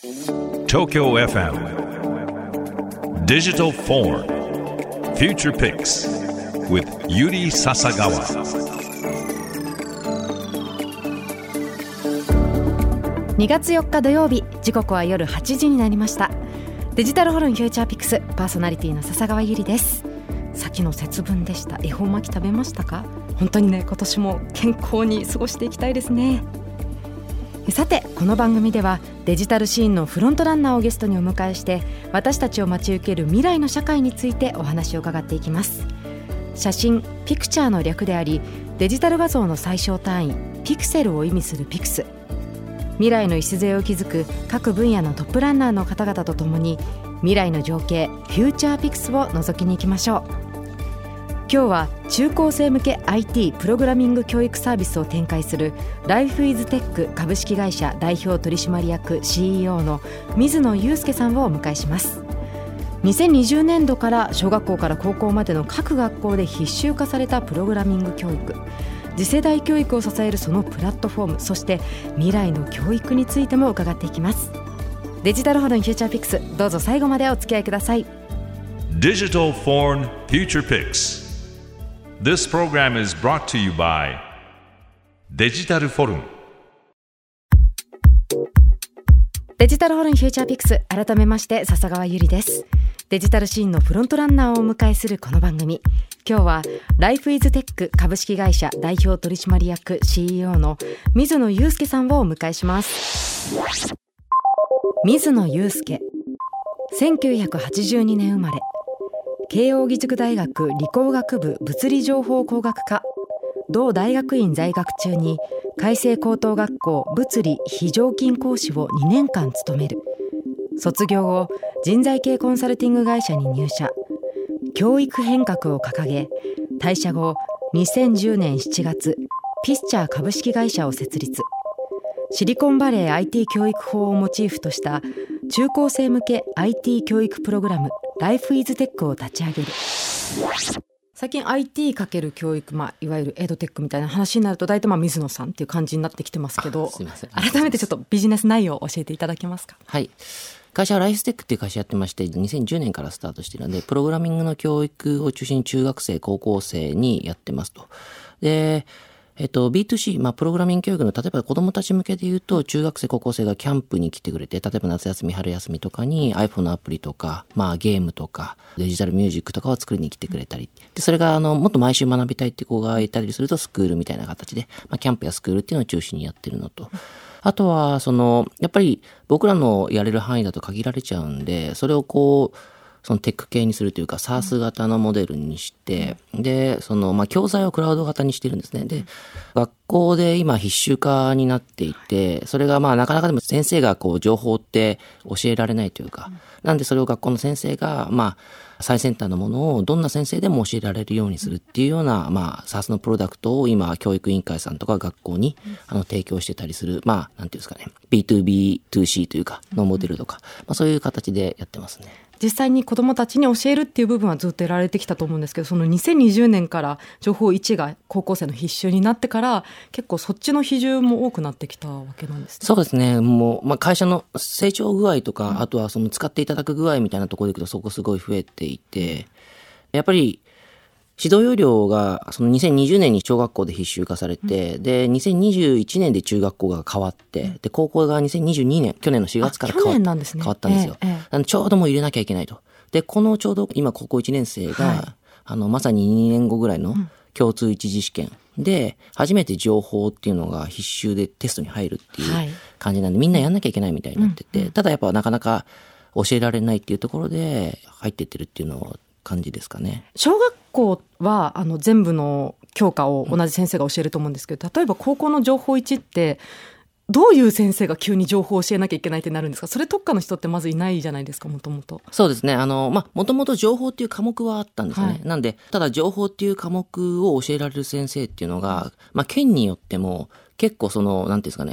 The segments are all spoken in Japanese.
Tokyo FM Digital Forum Future Picks with Yuri Sasagawa. 2月4日土曜日、時刻は夜8時になりました。デジタルホルンフューチャーピックス、パーソナリティの笹川ゆりです。先の節分でした。恵方巻き食べましたか？本当にね、今年も健康に過ごしていきたいですね。さて、この番組ではデジタルシーンのフロントランナーをゲストにお迎えして、私たちを待ち受ける未来の社会についてお話を伺っていきます。写真、ピクチャーの略であり、デジタル画像の最小単位ピクセルを意味するピクス。未来の礎を築く各分野のトップランナーの方々とともに、未来の情景フューチャーピクスを覗きに行きましょう。今日は中高生向け IT プログラミング教育サービスを展開する LifeIsTech 株式会社代表取締役 CEO の水野祐介さんをお迎えします。2020年度から小学校から高校までの各学校で必修化されたプログラミング教育、次世代教育を支えるそのプラットフォーム、そして未来の教育についても伺っていきます。デジタルホルンフューチャーピックス、どうぞ最後までお付き合いください。 Digital Forum Future Picks. This program is brought to you by デジタルフォルン。 デジタルホルンフューチャーピックス、改めまして笹川ゆりです。デジタルシーンのフロントランナーをお迎えするこの番組、今日は LifeIsTech 株式会社代表取締役 CEO の水野祐介さんをお迎えします。水野祐介、1982年生まれ、慶應義塾大学理工学部物理情報工学科、同大学院在学中に開成高等学校物理非常勤講師を2年間務める。卒業後、人材系コンサルティング会社に入社、教育変革を掲げ、退社後2010年7月ピスチャー株式会社を設立。シリコンバレー IT 教育法をモチーフとした中高生向け IT 教育プログラム LifeIsTech を立ち上げる。最近 IT× 教育、いわゆるエドテックみたいな話になると大体水野さんっていう感じになってきてますけど、 すいません、 改めてちょっとビジネス内容を教えていただけますか？ はい、会社はLifeIsTechっていう会社やってまして、2010年からスタートしているので、プログラミングの教育を中心に中学生高校生にやってますと。でB2C、プログラミング教育の、例えば子供たち向けで言うと、中学生高校生がキャンプに来てくれて、例えば夏休み春休みとかに iPhone のアプリとか、ゲームとかデジタルミュージックとかを作りに来てくれたり、でそれがもっと毎週学びたいって子がいたりすると、スクールみたいな形で、キャンプやスクールっていうのを中心にやってるのと、あとはやっぱり僕らのやれる範囲だと限られちゃうんで、それをそのテック系にするというか SaaS 型のモデルにして、で教材をクラウド型にしてるんですね。で、学校で今必修化になっていて、それがなかなかでも先生が情報って教えられないというか、なんでそれを学校の先生が最先端のものをどんな先生でも教えられるようにするっていうようなSaaS のプロダクトを今教育委員会さんとか学校に提供してたりする、なんていうんですかね、B2B2C というかのモデルとか、そういう形でやってますね。 実際に子どもたちに教えるっていう部分はずっとやられてきたと思うんですけど、その2020年から情報1が高校生の必修になってから、結構そっちの比重も多くなってきたわけなんですね。 そうですね。もう、会社の成長具合とか、あとは使っていただく具合みたいなところでいくと、そこすごい増えていて、やっぱり指導要領が2020年に小学校で必修化されて、で2021年で中学校が変わって、で高校が2022年、去年の4月から変わったんですよ。なのでちょうどもう入れなきゃいけないと。でちょうど今高校1年生が、まさに2年後ぐらいの共通一次試験で初めて情報っていうのが必修でテストに入るっていう感じなんで、みんなやんなきゃいけないみたいになってて、ただやっぱなかなか教えられないっていうところで入ってってるっていうのを感じですかね。 小学校は全部の教科を同じ先生が教えると思うんですけど、例えば高校の情報1ってどういう先生が急に情報を教えなきゃいけないってなるんですか？それ特化の人ってまずいないじゃないですか、もともと。 そうですね。もともと情報っていう科目はあったんですよね。なんで、ただ情報っていう科目を教えられる先生っていうのが、県によっても結構なんていうんですかね、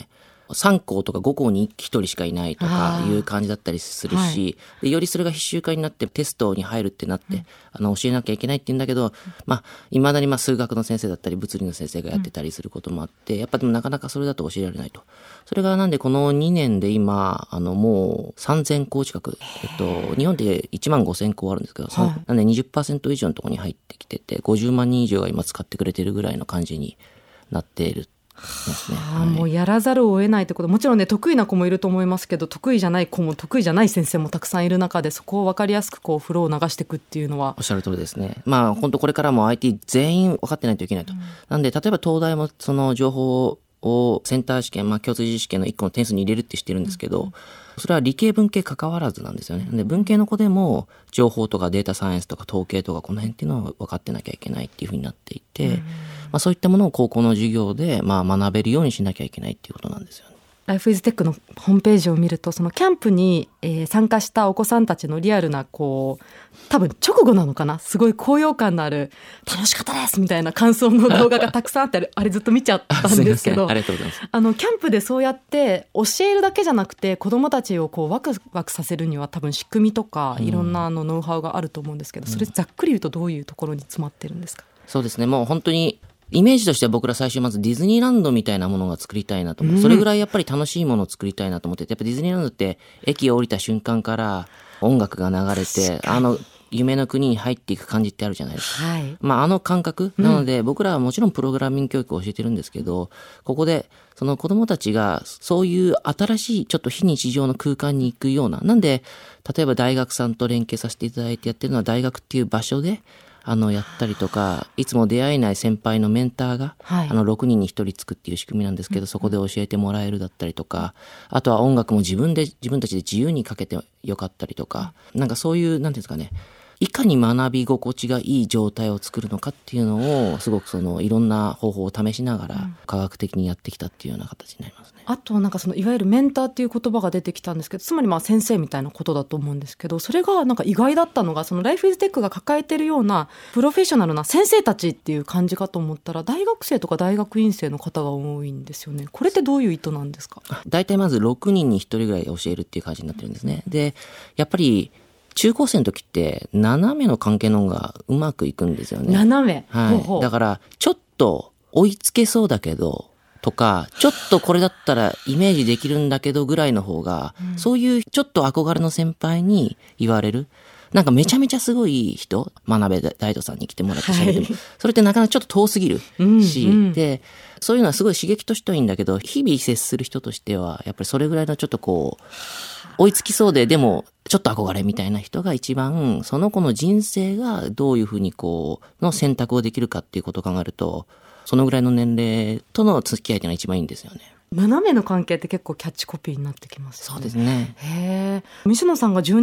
3校とか5校に1人しかいないとかいう感じだったりするし、でよりそれが必修化になってテストに入るってなって、教えなきゃいけないって言うんだけど、未だに数学の先生だったり物理の先生がやってたりすることもあって、やっぱでもなかなかそれだと教えられないと。それがなんでこの2年で今もう3000校近く、日本で15000校あるんですけど、なんで 20% 以上のところに入ってきてて、50万人以上が今使ってくれてるぐらいの感じになっている。 もうやらざるを得ないってこと、もちろんね得意な子もいると思いますけど、得意じゃない子も得意じゃない先生もたくさんいる中で、そこを分かりやすくフローを流していくっていうのはおっしゃる通りですね。本当これからも IT 全員分かってないといけないと、なんで例えば東大もその情報をセンター試験、共通試験の1個の点数に入れるってしてるんですけど、それは理系文系関わらずなんですよね。で文系の子でも情報とかデータサイエンスとか統計とかこの辺っていうのは分かってなきゃいけないっていうふうになっていて、そういったものを高校の授業で学べるようにしなきゃいけないっていうことなんですよね。 ライフイズテックのホームページを見ると、そのキャンプに参加したお子さんたちのリアルな多分直後なのかな、すごい高揚感のある楽しかったですみたいな感想の動画がたくさんあってあれずっと見ちゃったんですけどありがとうございます。 キャンプでそうやって教えるだけじゃなくて子どもたちをワクワクさせるには多分仕組みとかいろんなノウハウがあると思うんですけど、それざっくり言うとどういうところに詰まってるんですか？ そうですね、もう本当にイメージとしては僕ら最初まずディズニーランドみたいなものが作りたいなと思う、それぐらいやっぱり楽しいものを作りたいなと思ってて、やっぱディズニーランドって駅を降りた瞬間から音楽が流れて夢の国に入っていく感じってあるじゃないですか、あの感覚なので、僕らはもちろんプログラミング教育を教えてるんですけど、ここでその子供たちがそういう新しいちょっと非日常の空間に行くような、なんで例えば大学さんと連携させていただいてやってるのは、大学っていう場所でやったりとか、いつも出会えない先輩のメンターが、6人に1人つくっていう仕組みなんですけど、そこで教えてもらえるだったりとか、あとは音楽も自分たちで自由にかけてよかったりとか、なんかそういうなんていうんですかね、いかに学び心地がいい状態を作るのかっていうのをすごくいろんな方法を試しながら科学的にやってきたっていうような形になりますね。 あとなんかいわゆるメンターっていう言葉が出てきたんですけど、つまり先生みたいなことだと思うんですけど、それがなんか意外だったのが、ライフイズテックが抱えてるようなプロフェッショナルな先生たちっていう感じかと思ったら、大学生とか大学院生の方が多いんですよね。これってどういう意図なんですか？ 大体まず6人に1人ぐらい教えるっていう感じになってるんですね。でやっぱり中高生の時って斜めの関係の方がうまくいくんですよね。 斜め、 だからちょっと追いつけそうだけどとか、ちょっとこれだったらイメージできるんだけどぐらいの方が、そういうちょっと憧れの先輩に言われる、なんかめちゃめちゃすごい人、真鍋大斗さんに来てもらって喋っても、それってなかなかちょっと遠すぎるし、でそういうのはすごい刺激としてはいいんだけど、日々接する人としてはやっぱりそれぐらいのちょっと追いつきそうでもちょっと憧れみたいな人が一番、その子の人生がどういうふうにの選択をできるかっていうことを考えると、そのぐらいの年齢との付き合いっていうのが一番いいんですよね。 斜めの関係って結構キャッチコピーになってきますよね。 そうですね。 西野さんがおよそ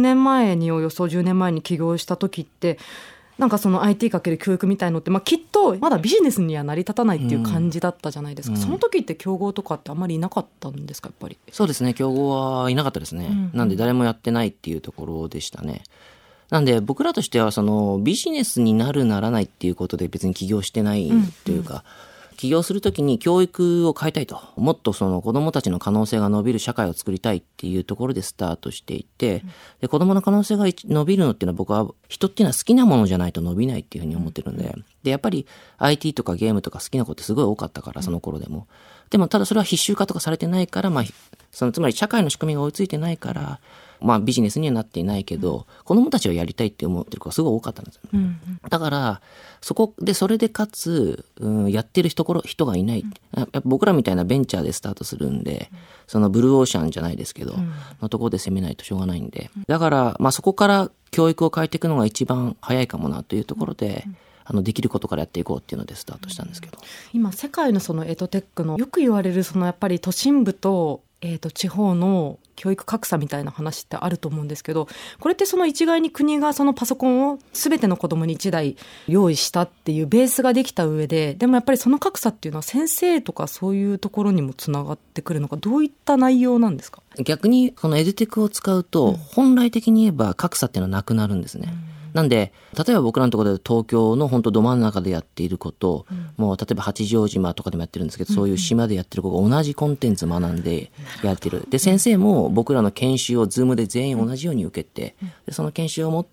10年前に起業した時って、なんかIT かける教育みたいのって、きっとまだビジネスには成り立たないっていう感じだったじゃないですか、その時って競合とかってあんまりいなかったんですか？やっぱりそうですね、競合はいなかったですね、なんで誰もやってないっていうところでしたね。なんで僕らとしてはビジネスになるならないっていうことで別に起業してないというか、起業するときに教育を変えたいと、もっと子供たちの可能性が伸びる社会を作りたいっていうところでスタートしていて、で子供の可能性が伸びるのっていうのは、僕は人っていうのは好きなものじゃないと伸びないっていうふうに思ってるんで、でやっぱり IT とかゲームとか好きな子ってすごい多かったから、その頃でも。でもただそれは必修化とかされてないから、つまり社会の仕組みが追いついてないから、ビジネスにはなっていないけど、子供たちはやりたいって思ってる子がすごい多かったんですよ、だからそれでかつ、やってる人がいない、やっぱ僕らみたいなベンチャーでスタートするんで、ブルーオーシャンじゃないですけど、のところで攻めないとしょうがないんで、だからそこから教育を変えていくのが一番早いかもなというところで、できることからやっていこうっていうのでスタートしたんですけど、 今世界のエドテックのよく言われるやっぱり都心部と地方の教育格差みたいな話ってあると思うんですけど、これって一概に国がパソコンを全ての子どもに1台用意したっていうベースができた上で、でもやっぱりその格差っていうのは先生とかそういうところにもつながってくるのか、どういった内容なんですか？ 逆にエドテックを使うと、本来的に言えば格差っていうのはなくなるんですね。 なんで、例えば僕らのところで東京の本当ど真ん中でやっていること、もう例えば八丈島とかでもやってるんですけど、そういう島でやってる子が同じコンテンツ学んでやってる。で、先生も僕らの研修をズームで全員同じように受けて、でその研修を持って、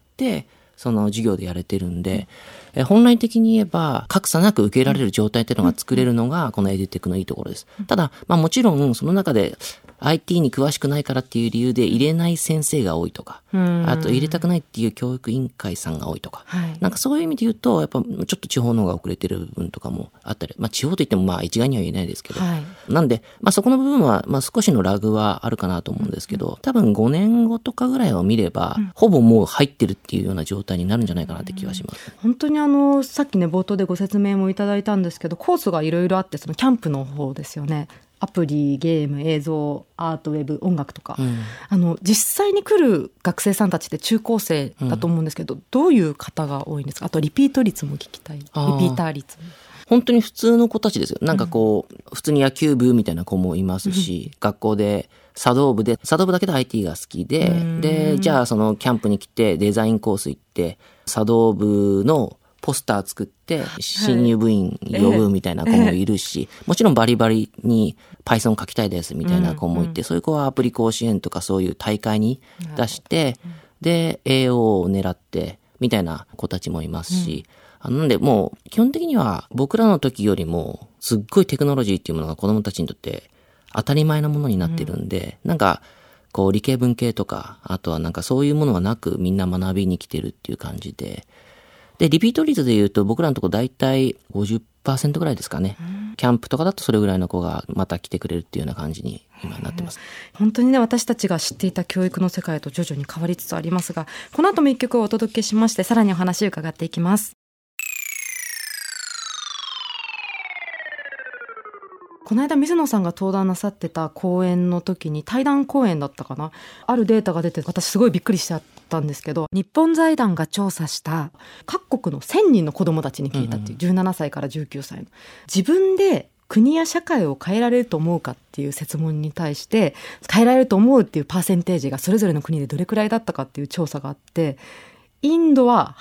その授業でやれてるんで、本来的に言えば格差なく受けられる状態っていうのが作れるのがこのエデュテックのいいところです。ただ、もちろんその中で IT に詳しくないからっていう理由で入れない先生が多いとか、あと入れたくないっていう教育委員会さんが多いとか、なんかそういう意味で言うと、やっぱちょっと地方の方が遅れてる部分とかもあったり、地方といっても一概には言えないですけど、なんで、そこの部分は少しのラグはあるかなと思うんですけど、多分5年後とかぐらいを見れば、ほぼもう入ってるっていうような状態になるんじゃないかなって気はします。 本当にさっきね冒頭でご説明もいただいたんですけど、コースがいろいろあって、そのキャンプの方ですよね。アプリ、ゲーム、映像、アート、ウェブ、音楽とか、実際に来る学生さんたちって中高生だと思うんですけど、どういう方が多いんですか？あとリピート率も聞きたい。リピーター率。 本当に普通の子たちですよ。なんかこう、普通に野球部みたいな子もいますし、学校で茶道部だけど IT が好きで、じゃあそのキャンプに来てデザインコース行って、茶道部のポスター作って新入部員呼ぶみたいな子もいるし、もちろんバリバリに Python 書きたいですみたいな子もいて、そういう子はアプリ甲子園とかそういう大会に出して、で AO を狙ってみたいな子たちもいますし、なんでもう基本的には僕らの時よりもすっごいテクノロジーっていうものが子供たちにとって当たり前なものになってるんで、なんかこう理系文系とか、あとはなんかそういうものがなくみんな学びに来てるっていう感じで、で、リピート率で言うと僕らのとこ大体 50% ぐらいですかね。キャンプとかだとそれぐらいの子がまた来てくれるっていうような感じに今なってます。 本当にね、私たちが知っていた教育の世界と徐々に変わりつつありますが、この後も一曲をお届けしまして、さらにお話を伺っていきます。この間水野さんが登壇なさってた講演の時に、対談講演だったかな、あるデータが出て、私すごいびっくりしちゃったんですけど、日本財団が調査した各国の1000人の子どもたちに聞いたっていう、17歳から19歳の自分で国や社会を変えられると思うかっていう設問に対して、変えられると思うっていうパーセンテージがそれぞれの国でどれくらいだったかっていう調査があって、インドは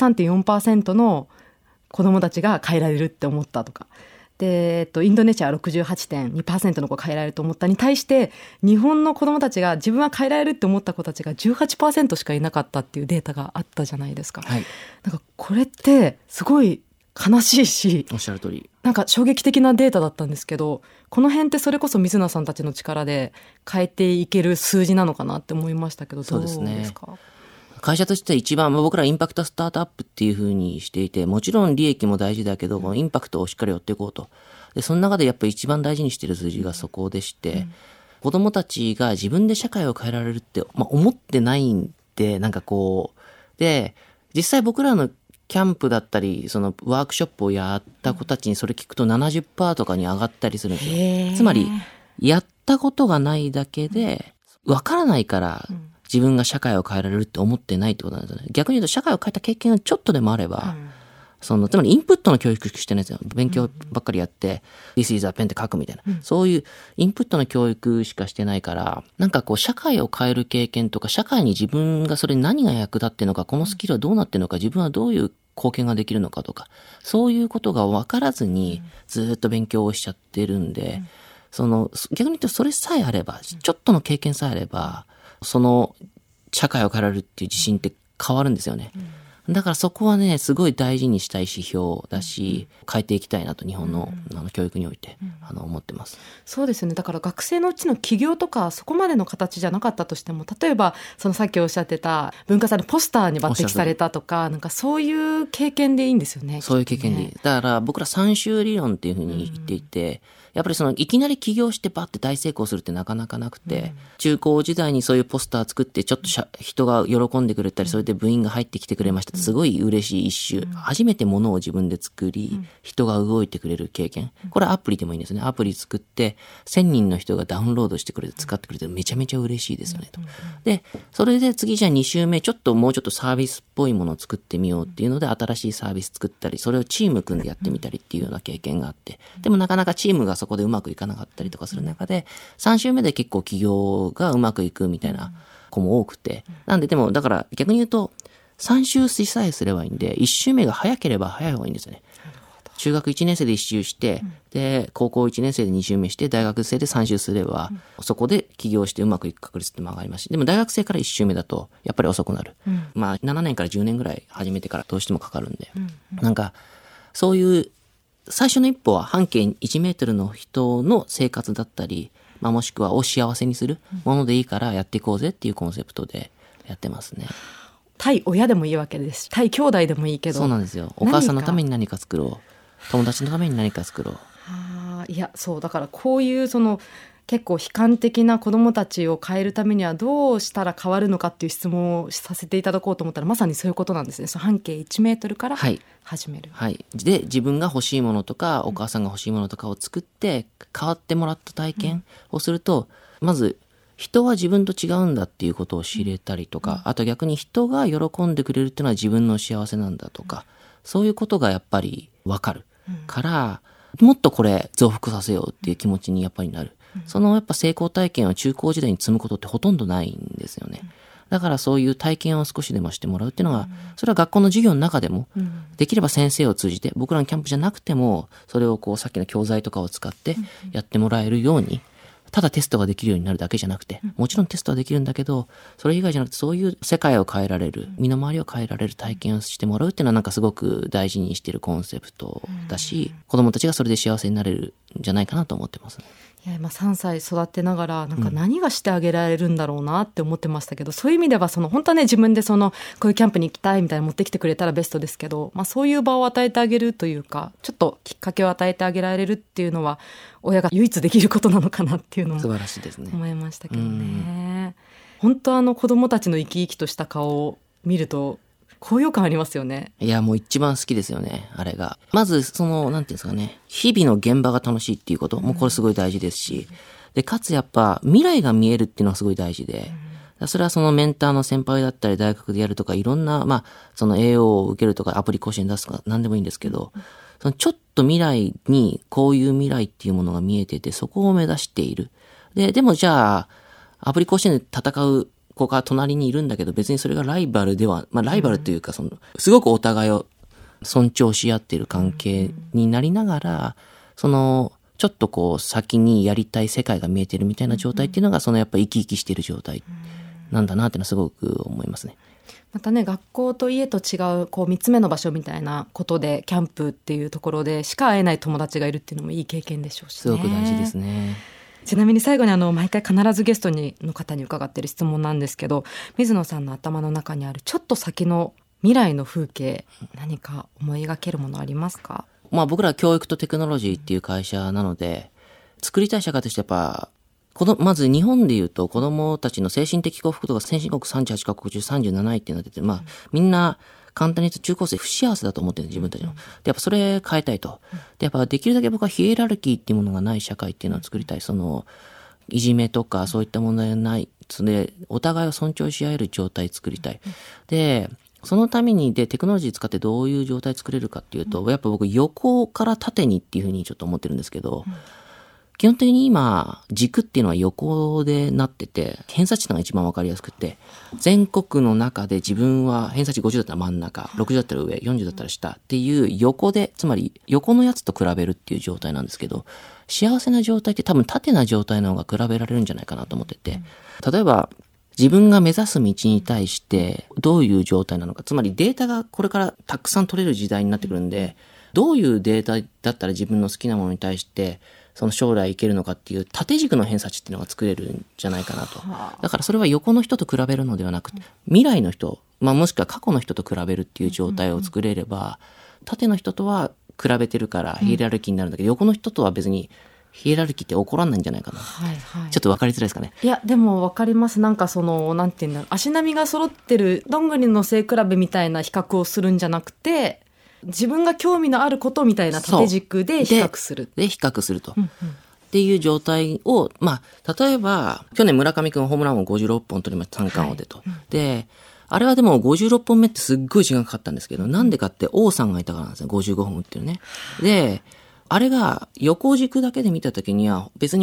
83.4% の子どもたちが変えられるって思ったとかで、インドネシアは 68.2% の子が変えられると思ったに対して、日本の子どもたちが自分は変えられるって思った子たちが 18% しかいなかったっていうデータがあったじゃないですか。なんかこれってすごい悲しいし、 おっしゃる通り、 なんか衝撃的なデータだったんですけど、この辺ってそれこそ水野さんたちの力で変えていける数字なのかなって思いましたけど、どうですか？そうですね。 会社としては一番、僕らインパクトスタートアップっていう風にしていて、もちろん利益も大事だけど、インパクトをしっかり追っていこうと。で、その中でやっぱり一番大事にしている数字がそこでして、子供たちが自分で社会を変えられるって、思ってないんで、なんかこう、で、実際僕らのキャンプだったり、そのワークショップをやった子たちにそれ聞くと 70% とかに上がったりするんですよ。つまり、やったことがないだけで、わからないから、自分が社会を変えられるって思ってないってことなんですよね。逆に言うと社会を変えた経験がちょっとでもあれば、つまりインプットの教育してないんですよ。勉強ばっかりやって、This is a pen って書くみたいな、そういうインプットの教育しかしてないから、なんかこう社会を変える経験とか、社会に自分がそれ何が役立ってるのか、このスキルはどうなってるのか、自分はどういう貢献ができるのかとか、そういうことが分からずにずっと勉強をしちゃってるんで、逆に言うとそれさえあれば、ちょっとの経験さえあれば、その社会を変えられるっていう自信って変わるんですよね。だからそこはね、すごい大事にしたい指標だし、変えていきたいなと日本の教育において思ってます。 そうですね。だから学生のうちの起業とかそこまでの形じゃなかったとしても、例えばさっきおっしゃってた文化祭のポスターに抜擢されたとか、なんかそういう経験でいいんですよね。 そういう経験でいい。だから僕ら3週理論っていうふうに言っていて、やっぱりいきなり起業してバッて大成功するってなかなかなくて、中高時代にそういうポスター作ってちょっと人が喜んでくれたり、それで部員が入ってきてくれましたってすごい嬉しい一周、初めて物を自分で作り、人が動いてくれる経験、これはアプリでもいいんですね。アプリ作って1000人の人がダウンロードしてくれて使ってくれてめちゃめちゃ嬉しいですよねと。でそれで次じゃあ2週目もうちょっとサービスっぽいものを作ってみようっていうので、新しいサービス作ったり、それをチーム組んでやってみたりっていうような経験があって、でもなかなかチームがそこでうまくいかなかったりとかする中で、3週目で結構起業がうまくいくみたいな子も多くて、なんででもだから逆に言うと 3周しさえすればいいんで、1周目が早ければ早い方がいいんですよね。中学1年生で1周して、で、高校1年生で2周目して、大学生で3周すれば、そこで起業してうまくいく確率って上がりますし、でも大学生から1周目だと、やっぱり遅くなる。まあ、7年から10年ぐらい始めてからどうしてもかかるんで、なんか、そういう、最初の一歩は半径1メートルの人の生活だったり、まあ、もしくはを幸せにするものでいいからやっていこうぜっていうコンセプトでやってますね。 対親でもいいわけです。対兄弟でもいいけど。 そうなんですよ。お母さんのために何か作ろう。友達のために何か作ろう。 いや、そうだからこういう結構悲観的な子どもたちを変えるためにはどうしたら変わるのかっていう質問をさせていただこうと思ったら、まさにそういうことなんですね。その半径1メートルから始める。 はい。で、自分が欲しいものとか、お母さんが欲しいものとかを作って変わってもらった体験をすると、まず人は自分と違うんだっていうことを知れたりとか、あと逆に人が喜んでくれるっていうのは自分の幸せなんだとか、そういうことがやっぱりわかるから、もっとこれ増幅させようっていう気持ちにやっぱりなる。そのやっぱ成功体験を中高時代に積むことってほとんどないんですよね。だからそういう体験を少しでもしてもらうっていうのが、それは学校の授業の中でも、できれば先生を通じて、僕らのキャンプじゃなくても、それをこうさっきの教材とかを使ってやってもらえるように、ただテストができるようになるだけじゃなくて、もちろんテストはできるんだけど、それ以外じゃなくてそういう世界を変えられる、身の回りを変えられる体験をしてもらうっていうのはなんかすごく大事にしているコンセプトだし、子供たちがそれで幸せになれるんじゃないかなと思ってますね。 いや、3歳育てながらなんか何がしてあげられるんだろうなって思ってましたけど、そういう意味では本当はね、自分でこういうキャンプに行きたいみたいな持ってきてくれたらベストですけど、そういう場を与えてあげるというか、ちょっときっかけを与えてあげられるっていうのは親が唯一できることなのかなっていうのも素晴らしいですね。 思いましたけどね。本当子供たちの生き生きとした顔を見ると高揚感ありますよね。 いや、もう一番好きですよね、あれが。まず、なんていうんですかね、日々の現場が楽しいっていうこと、もうこれすごい大事ですし、で、かつやっぱ未来が見えるっていうのはすごい大事で、それはメンターの先輩だったり、大学でやるとか、いろんな、栄養を受けるとか、アプリ講師に出すとか、何でもいいんですけど、ちょっと未来に、こういう未来っていうものが見えてて、そこを目指している。でもじゃあ、アプリ講師で戦う子が隣にいるんだけど、別にそれがライバルでは、ライバルというか、すごくお互いを尊重し合っている関係になりながら、ちょっと先にやりたい世界が見えてるみたいな状態っていうのが、やっぱ生き生きしている状態なんだなっていうのはすごく思いますね。 またね、学校と家と違う3つ目の場所みたいなことで、キャンプっていうところでしか会えない友達がいるっていうのもいい経験でしょうしね。 すごく大事ですね。 ちなみに最後に毎回必ずゲストの方に伺っている質問なんですけど、水野さんの頭の中にあるちょっと先の未来の風景、何か思い描けるものありますか？ 僕らは教育とテクノロジーっていう会社なので、作りたい社会としてやっぱ、まず日本で言うと子供たちの精神的幸福度が先進国38カ国中37位ってなってて、みんな簡単に言うと中高生不幸せだと思ってるんです、自分たちの。で、やっぱそれ変えたいと。で、やっぱできるだけ僕はヒエラルキーっていうものがない社会っていうのを作りたい。いじめとかそういった問題がない。で、お互いを尊重し合える状態作りたい。で、そのためにテクノロジー使ってどういう状態作れるかっていうと、やっぱ僕横から縦にっていうふうにちょっと思ってるんですけど、基本的に今、軸っていうのは横でなってて、偏差値のが一番わかりやすくて、全国の中で自分は偏差値50だったら真ん中、60だったら上、40だったら下っていう横で、つまり横のやつと比べるっていう状態なんですけど、幸せな状態って多分縦な状態の方が比べられるんじゃないかなと思ってて、例えば、自分が目指す道に対してどういう状態なのか、つまりデータがこれからたくさん取れる時代になってくるんで、どういうデータだったら自分の好きなものに対して将来いけるのかっていう縦軸の偏差値っていうのが作れるんじゃないかなと。だからそれは横の人と比べるのではなくて、未来の人、もしくは過去の人と比べるっていう状態を作れれば、縦の人とは比べてるからヒエラルキーになるんだけど、横の人とは別にヒエラルキーって起こらないんじゃないかな。ちょっと分かりづらいですかね。 いや、でも分かります。なんていうんだろう、足並みが揃ってるどんぐりの背比べみたいな比較をするんじゃなくて、自分が興味のあることみたいな縦軸で比較する。 で比較すると。っていう状態を、例えば、去年村上くんホームランを56本取りました、三冠王でと。で、あれはでも56本目ってすっごい時間かかったんですけど、なんでかって王さんがいたからなんですよ、55本打ってるね。で、あれが横軸だけで見たときには別に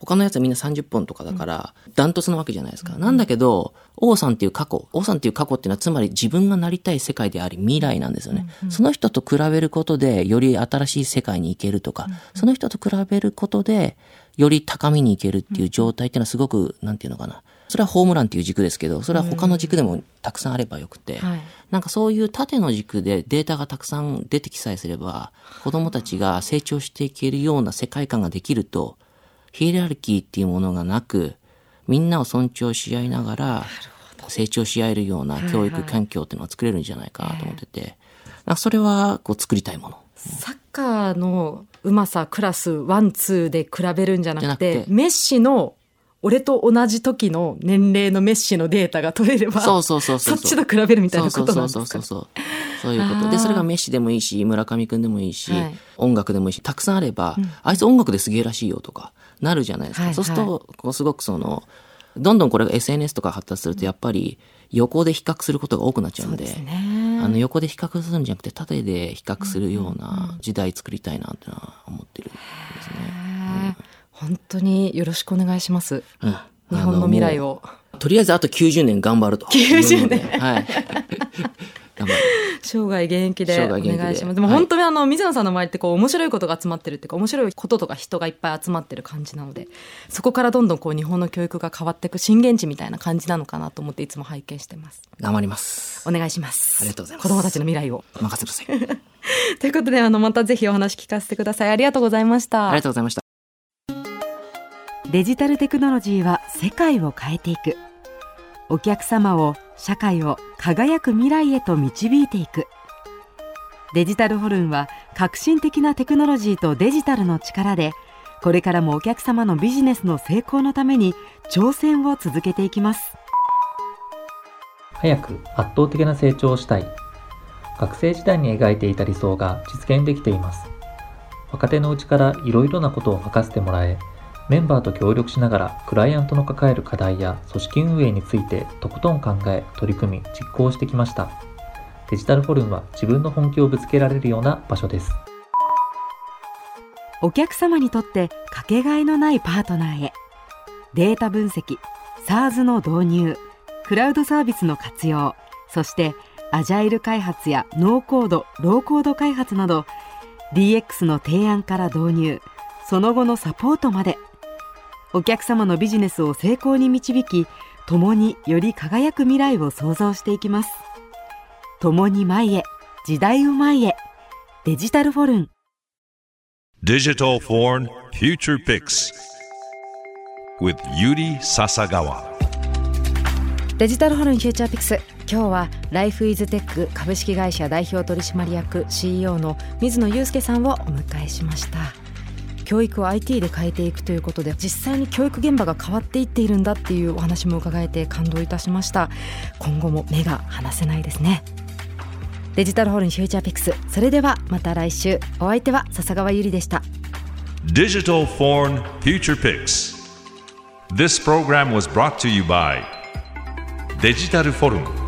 他のやつはみんな30本とかだから、ダントツなわけじゃないですか。なんだけど、王さんっていう過去っていうのはつまり自分がなりたい世界であり未来なんですよね。その人と比べることでより新しい世界に行けるとか、その人と比べることでより高みに行けるっていう状態っていうのはすごく、なんていうのかな。それはホームランっていう軸ですけど、それは他の軸でもたくさんあればよくて、なんかそういう縦の軸でデータがたくさん出てきさえすれば、子供たちが成長していけるような世界観ができると、ヒエラルキーっていうものがなく、みんなを尊重し合いながら成長し合えるような教育環境っていうのを作れるんじゃないかなと思ってて、それはこう作りたいもの。 サッカーのうまさクラス1、2で比べるんじゃなくて、メッシの俺と同じ時の年齢のメッシのデータが取れれば、そっちと比べるみたいなことなんですか。 そういうことで、それがメッシでもいいし、村上くんでもいいし、音楽でもいいし、たくさんあれば、あいつ音楽ですげえらしいよとかなるじゃないですか。そうするとこうすごくどんどんこれが SNS とか発達するとやっぱり横で比較することが多くなっちゃうんで、横で比較するんじゃなくて縦で比較するような時代作りたいなって思ってるんですね。 本当によろしくお願いします、日本の未来を。 とりあえずあと90年頑張ると。 90年はい頑張る。 生涯現役でお願いします。でも本当に水野さんの周りって面白いことが集まってるっていうか、面白いこととか人がいっぱい集まってる感じなので、そこからどんどん日本の教育が変わっていく震源地みたいな感じなのかなと思っていつも拝見してます。 頑張ります。 お願いします。 ありがとうございます。 子供たちの未来を任せてくださいということでまたぜひお話聞かせてください。ありがとうございました。 ありがとうございました。 デジタルテクノロジーは世界を変えていく。お客様を、社会を輝く未来へと導いていく。デジタルホルンは革新的なテクノロジーとデジタルの力で、これからもお客様のビジネスの成功のために挑戦を続けていきます。 早く圧倒的な成長をしたい。学生時代に描いていた理想が実現できています。若手のうちからいろいろなことを任せてもらえ、メンバーと協力しながらクライアントの抱える課題や組織運営についてとことん考え、取り組み、実行してきました。デジタルフォルンは自分の本気をぶつけられるような場所です。 お客様にとってかけがえのないパートナーへ。データ分析、SaaS の導入、クラウドサービスの活用、そしてアジャイル開発やノーコード、ローコード開発など DX の提案から導入、その後のサポートまで、お客様のビジネスを成功に導き、共により輝く未来を創造していきます。共に前へ、時代を前へ。デジタルフォルン。 Digital Foreign Future Picks with Yuri Sasagawa。 デジタルフォルンフューチャーピックス。今日はライフイズテック株式会社代表取締役 CEO の水野祐介さんをお迎えしました。教育を IT で変えていくということで、実際に教育現場が変わっていっているんだっていうお話も伺えて感動いたしました。今後も目が離せないですね。デジタルホールンフューチャーピックス、それではまた来週。お相手は笹川ゆりでした。 Digital Foreign Future Picks. This program was brought to you by デジタルフォルン